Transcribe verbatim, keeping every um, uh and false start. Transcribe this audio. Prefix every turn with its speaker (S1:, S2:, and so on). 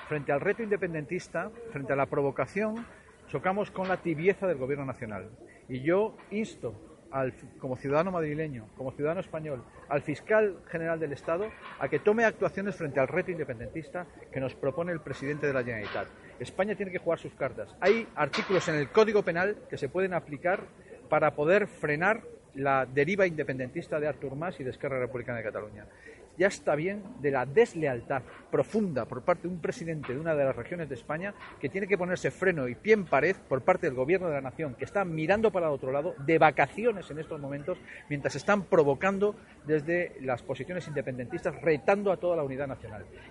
S1: frente al reto independentista, frente a la provocación, chocamos con la tibieza del Gobierno nacional. Y yo insto, al, como ciudadano madrileño, como ciudadano español, al fiscal general del Estado a que tome actuaciones frente al reto independentista que nos propone el presidente de la Generalitat. España tiene que jugar sus cartas. Hay artículos en el Código Penal que se pueden aplicar para poder frenar la deriva independentista de Artur Mas y de Esquerra Republicana de Cataluña. Ya está bien de la deslealtad profunda por parte de un presidente de una de las regiones de España que tiene que ponerse freno y pie en pared por parte del Gobierno de la Nación, que está mirando para el otro lado, de vacaciones en estos momentos, mientras están provocando desde las posiciones independentistas, retando a toda la unidad nacional.